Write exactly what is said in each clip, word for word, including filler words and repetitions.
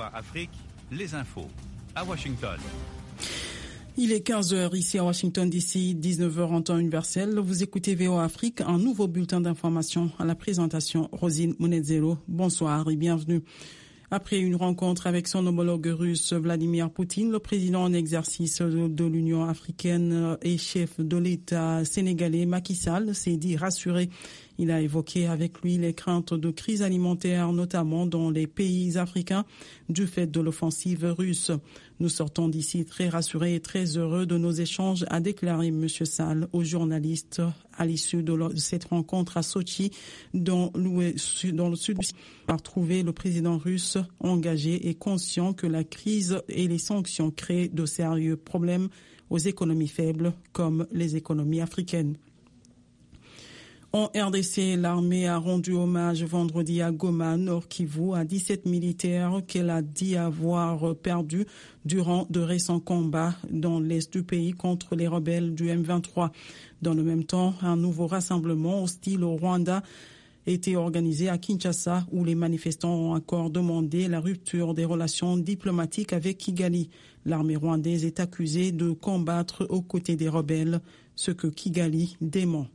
A Afrique, les infos à Washington. Il est quinze heures ici à Washington D C, dix-neuf heures en temps universel. Vous écoutez V O A Afrique, un nouveau bulletin d'information à la présentation Rosine Munezero. Bonsoir et bienvenue. Après une rencontre avec son homologue russe Vladimir Poutine, le président en exercice de l'Union africaine et chef de l'État sénégalais Macky Sall s'est dit rassuré. Il a évoqué avec lui les craintes de crise alimentaire, notamment dans les pays africains, du fait de l'offensive russe. Nous sortons d'ici très rassurés et très heureux de nos échanges, a déclaré M. Sall aux journalistes à l'issue de cette rencontre à Sochi, dans, dans le sud. A trouvé le président russe engagé et conscient que la crise et les sanctions créent de sérieux problèmes aux économies faibles comme les économies africaines. En R D C, l'armée a rendu hommage vendredi à Goma, Nord Kivu, à dix-sept militaires qu'elle a dit avoir perdus durant de récents combats dans l'est du pays contre les rebelles du M vingt-trois. Dans le même temps, un nouveau rassemblement hostile au Rwanda était organisé à Kinshasa, où les manifestants ont encore demandé la rupture des relations diplomatiques avec Kigali. L'armée rwandaise est accusée de combattre aux côtés des rebelles, ce que Kigali dément.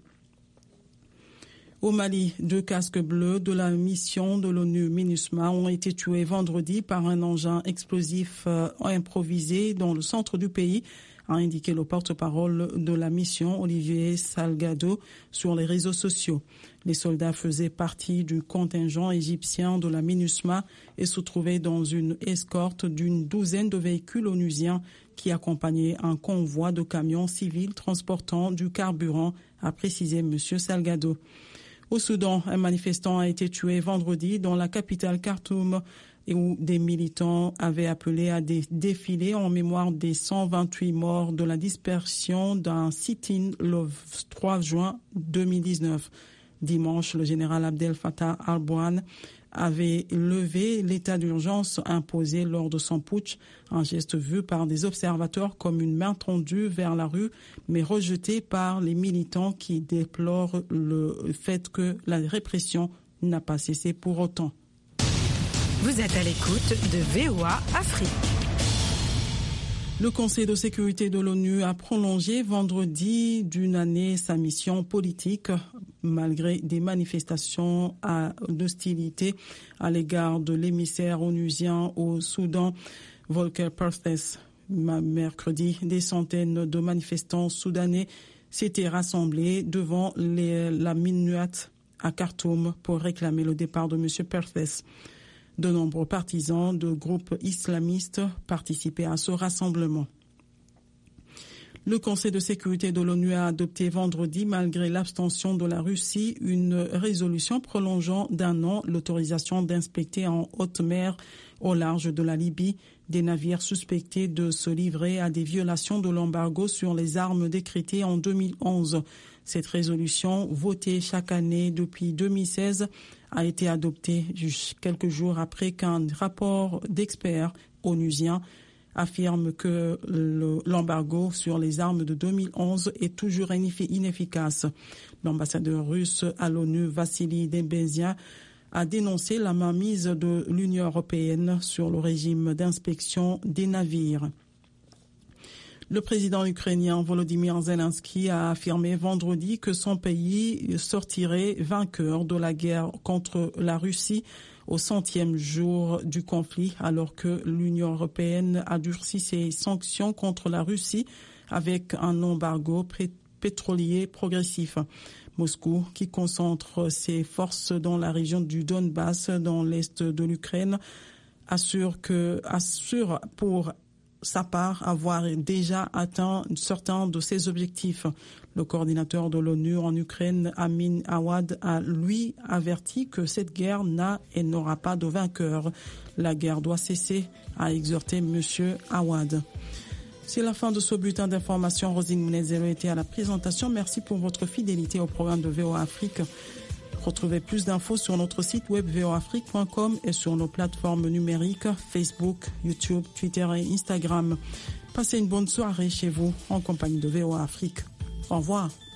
Au Mali, deux casques bleus de la mission de l'ONU MINUSMA ont été tués vendredi par un engin explosif euh, improvisé dans le centre du pays, a indiqué le porte-parole de la mission, Olivier Salgado, sur les réseaux sociaux. Les soldats faisaient partie du contingent égyptien de la MINUSMA et se trouvaient dans une escorte d'une douzaine de véhicules onusiens qui accompagnaient un convoi de camions civils transportant du carburant, a précisé M. Salgado. Au Soudan, un manifestant a été tué vendredi dans la capitale Khartoum, où des militants avaient appelé à des défilés en mémoire des cent vingt-huit morts de la dispersion d'un sit-in le trois juin deux mille dix-neuf. Dimanche, le général Abdel Fattah al-Burhan avait levé l'état d'urgence imposé lors de son putsch, un geste vu par des observateurs comme une main tendue vers la rue, mais rejeté par les militants qui déplorent le fait que la répression n'a pas cessé pour autant. Vous êtes à l'écoute de V O A Afrique. Le Conseil de sécurité de l'ONU a prolongé vendredi d'une année sa mission politique malgré des manifestations d'hostilité à l'égard de l'émissaire onusien au Soudan, Volker Perthes. Mercredi, des centaines de manifestants soudanais s'étaient rassemblés devant les, la Minuat à Khartoum pour réclamer le départ de M. Perthes. De nombreux partisans de groupes islamistes participaient à ce rassemblement. Le Conseil de sécurité de l'ONU a adopté vendredi, malgré l'abstention de la Russie, une résolution prolongeant d'un an l'autorisation d'inspecter en haute mer, au large de la Libye, des navires suspectés de se livrer à des violations de l'embargo sur les armes décrété en deux mille onze. Cette résolution, votée chaque année depuis deux mille seize, a été adoptée quelques jours après qu'un rapport d'experts onusiens affirme que le, l'embargo sur les armes de deux mille onze est toujours inefficace. L'ambassadeur russe à l'ONU, Vassili Nebenzia, a dénoncé la mainmise de l'Union européenne sur le régime d'inspection des navires. Le président ukrainien Volodymyr Zelensky a affirmé vendredi que son pays sortirait vainqueur de la guerre contre la Russie au centième jour du conflit, alors que l'Union européenne a durci ses sanctions contre la Russie avec un embargo pétrolier progressif. Moscou, qui concentre ses forces dans la région du Donbass, dans l'est de l'Ukraine, assure que assure pour sa part avoir déjà atteint certains de ses objectifs. Le coordinateur de l'ONU en Ukraine, Amin Awad, a lui averti que cette guerre n'a et n'aura pas de vainqueur. La guerre doit cesser, a exhorté M. Awad. C'est la fin de ce bulletin d'information. Rosine Munezero était à la présentation. Merci pour votre fidélité au programme de V O A Afrique. Retrouvez plus d'infos sur notre site web v o afrique point com et sur nos plateformes numériques Facebook, YouTube, Twitter et Instagram. Passez une bonne soirée chez vous en compagnie de V O A Afrique. Au revoir.